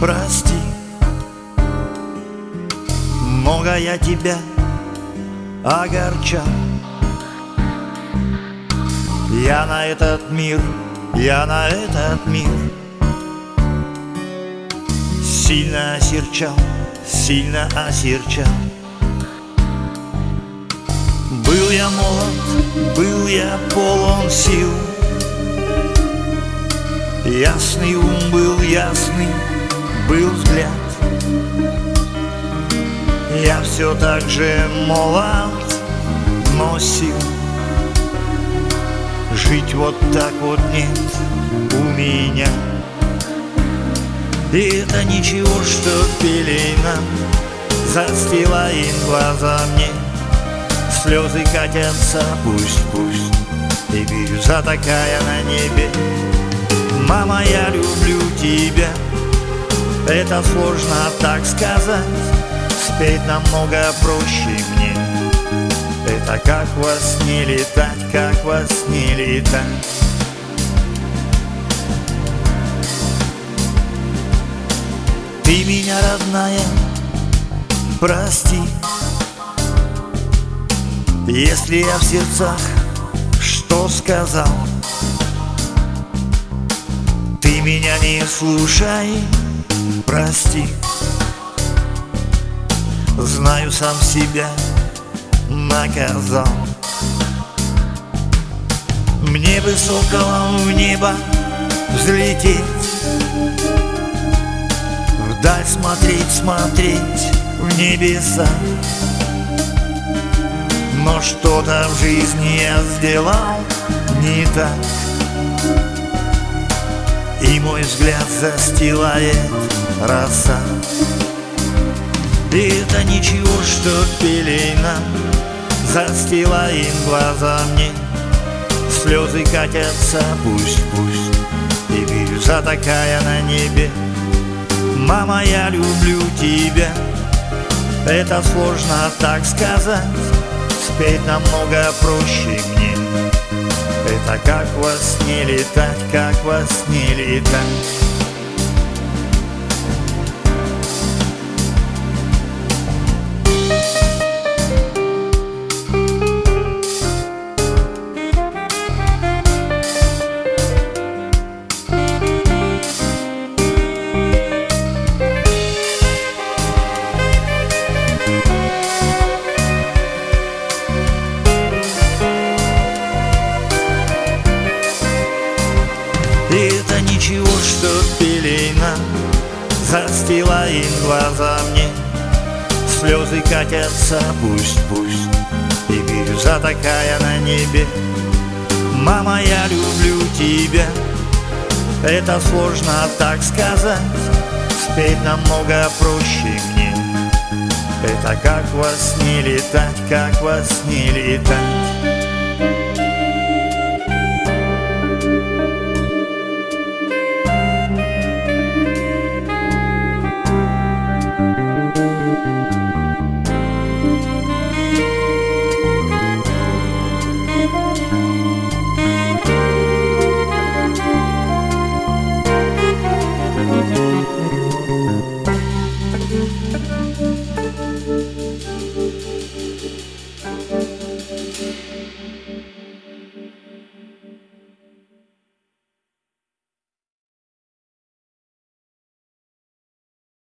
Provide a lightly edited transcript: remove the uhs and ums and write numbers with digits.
прости. Много я тебя огорчал. Я на этот мир сильно осерчал. Был я молод, был я полон сил, ясный ум был, ясный был взгляд. Я все так же молод, но сил жить вот так вот нет у меня. И это ничего, что пелена застилает глаза мне. Слезы катятся, пусть, и бирюза такая на небе. Мама, я люблю тебя. Это сложно так сказать, спеть намного проще мне. Это как во сне летать, как во сне летать. Ты меня, родная, прости, если я в сердцах что сказал. Ты меня не слушай, прости. Знаю, сам себя наказал. Мне бы соколом в небо взлететь, вдаль смотреть в небеса. Но что-то в жизни я сделал не так, и мой взгляд застилает роса. И это ничего, что пелена застилает глаза мне. Слезы катятся, пусть, и бирюза такая на небе. Мама, я люблю тебя. Это сложно так сказать, спеть намного проще мне. Это как во сне летать, как во сне летать. И это ничего, что пелена застилает глаза мне. Слезы катятся, пусть, и бирюза такая на небе. Мама, я люблю тебя. Это сложно так сказать, спеть намного проще мне. Это как во сне летать, как во сне летать.